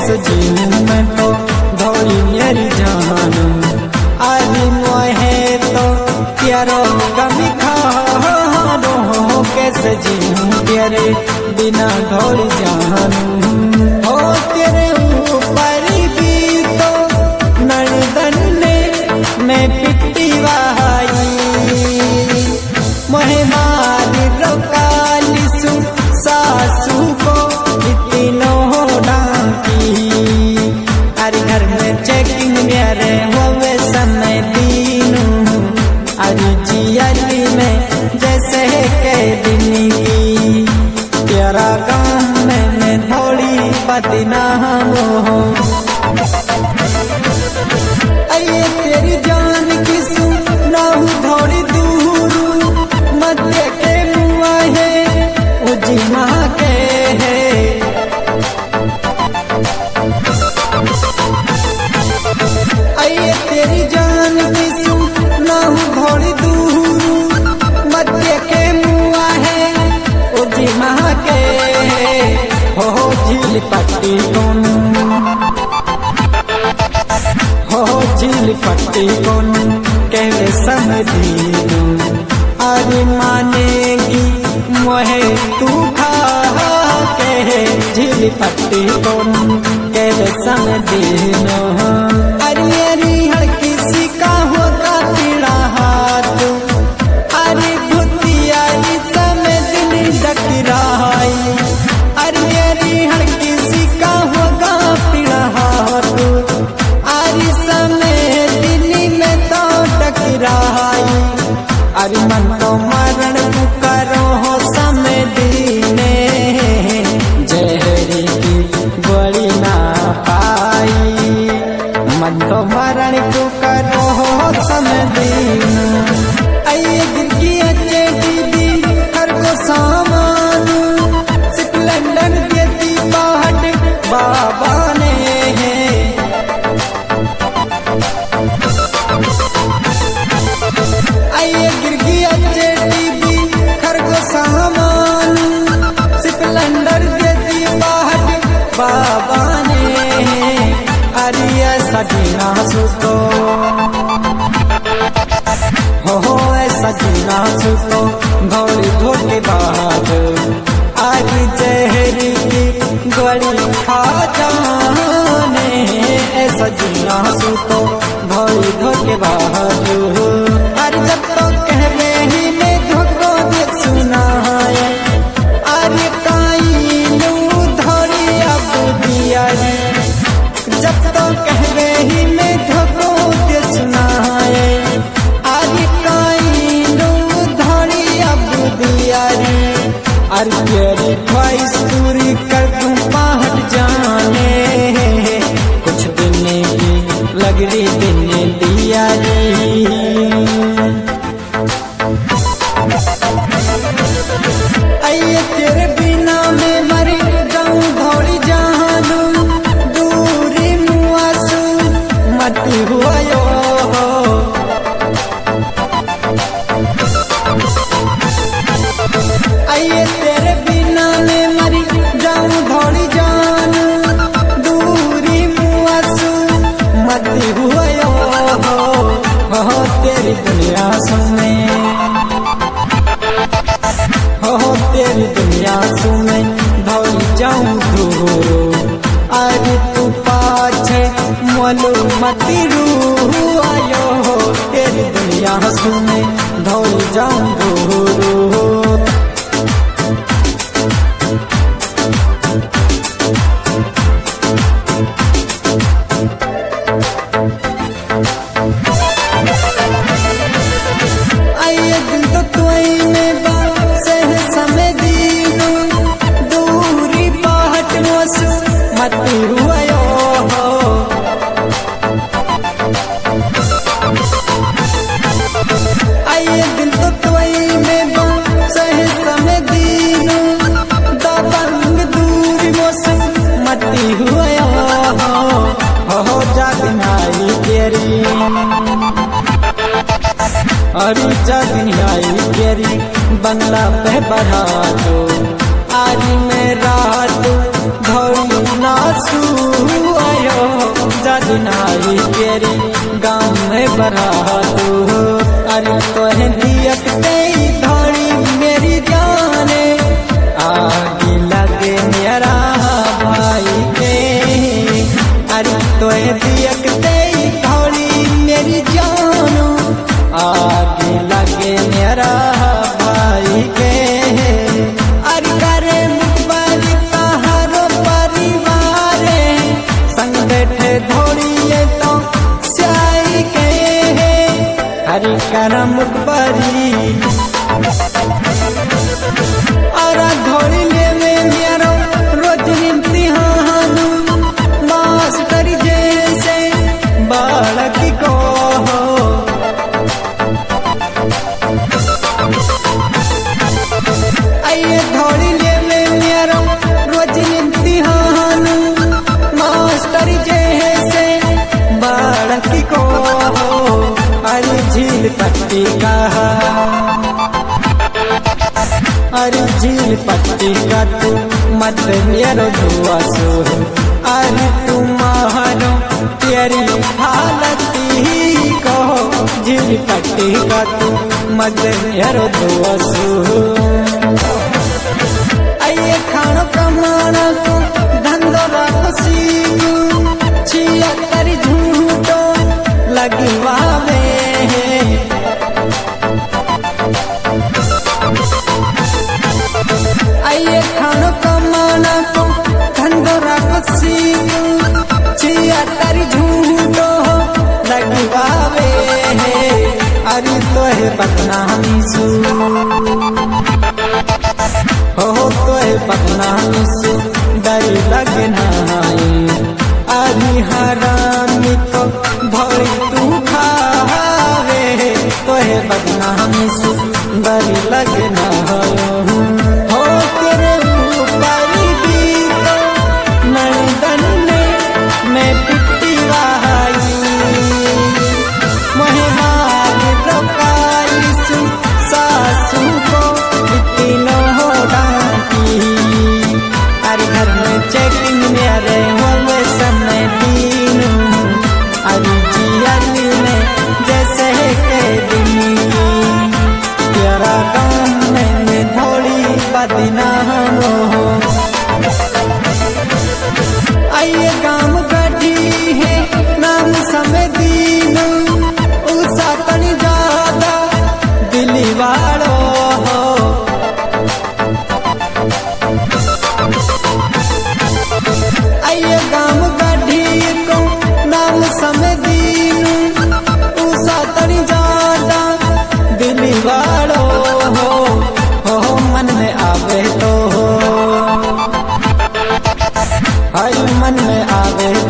सजीन में तो धोड़ी मेरी जान आदि मोहे तो प्यारो कमी खारो के सजीन तेरे बिना धोड़ी जान हो तेरे ऊपर भी तो नर्दन ने मैं पिट्टी वाई मोहे मारी रोकाली सु सासू को इतनो डांकी अरे घर में चेकिंग मेरे होवे समय दीनू अरे जियाली में जैसे के दिन की तेरा काम में थोड़ी पति ना हो आइए तेरी जान की सुना हूँ थोड़ी दूर मध्य के मुआ है उजिमा के है आइए तेरी जान की सुना हूँ थोड़ी दूर मध्य के मुआ है उजिमा के हो झील पट्टी कौन हो झील पट्टी कौन कहवे समझीनू अरे मानेगी मोहे तू खा के झील पट्टी कौन कहवे समझीनू अरे मेरी हर किसी का होगा पीड़ा हाथ अरे भूतिया समय दिन डक रही अरे मेरी हर किसी का होगा पीड़ा हाथ अरे समय दिन में तो डक रही अरे मन तो मरण करो हो समय दीने जहरी की गोली ना पाई मन तो मरण करो हो समय दीन आइए दिल की अच्छे दीदी हर को सामान सिर्फ लंदन देती बाट बाबा ने आइए गिरगी अच्छे टीवी खरगो सामान सिर्फ लंदन देती बाट बाबा ने अरे ऐसा जीना सुतो हो ऐसा जीना सुतो घोड़ी धोके बाद आज जहरी की गोली खा जाने ऐसा जीना सुतो घोड़ी धोके बाद अरे जब तो कहवे ही में धोको दे सुना है अरे काइनू धोड़ी अब दिया जब तो कहवे ही में धोको दे सुना है अरे काइनू धोड़ी अब दिया अरे तेरी ख्वाहिश पूरी कर दूं पहाड़ जाने कुछ दिन की लग रही दिन दिया आइए तेरे बिना मैं मर जाऊं थोड़ी जानू दूरी मुआसू मत हुआ यो आइए तेरे बिना मैं मर जाऊं थोड़ी जानू दूरी मुआसू मत हुआ यो हो तेरी दुनिया सुने हो तेरी दुनिया सुने धोई जाऊं घूरो अरे तू पाछे मोलू मती रू आयो हो तेरी दुनिया सुने धोई जाऊं घूरो आइए दिल तो तुई में से समय दीनू दूरी बाट मोसू मत हुआ यो आइए दिल तो तुई में से समय दीनू दबंग दूरी मोसू मत हुआ यो हो जागन आई तेरी अरे जगन आई तेरी बंगला पे बढ़ा दो आज में रात घोड़ी नासू बढ़ा तू अरे तोहे दियक दे धोड़ी मेरी जाने आगे लगे मेरा भाई के अरे तोहे दियक दे धोड़ी मेरी जानो आगे लगे मेरा भाई के अरे करे मुखबारी तहारो परिवार संग बैठे धोड़िए तो स्याई के हरि कर मुखबारी और धोड़ी ले में मेरा रोज इम्तिहान मास्टर जैसे बालक को आइए धोड़ी ले में मेरा रोज इम्तिहान मास्टर जैसे बालक को अरे झील पट्टी का अरे झील पट्टी का तू मत मेरो दुआ सो अरे तुम्हारो तेरी हालत ही कहो झील पट्टी का तू मत मेरो दुआ सो आइए खानो कमाना को धंधो रखो सीखू छिया कर झूठो लगी वावे आइए खानो कमाना को धंधो रखो सीखू छिया कर झूठो लगी वावे अरे तोहे बदनामी सू हो तोहे बदनामी से डर लगना अरे हरामी तो भरी तू खावे तोहे बदनामी से डर लगना हो तेरे ऊपर भी तो नंदन ने मैं पिट्टी वाई महिमार रोकाली सु सासू को तीनों हो डांटी अरे घर में चेकिंग मेरे हुए समय दीनू अरे जियाली में जैसे के दिन तेरा गाँव में थोड़ी बदनाम हो आइए गाँव गढ़ी है नाम समय दीनू उसा तनी ज्यादा दिली वालो हो आइए गाँव गढ़ी को नाम समय दीनू उसा तनी ज्यादा दिली वालो हो मन में आवे तो हर मन में आवे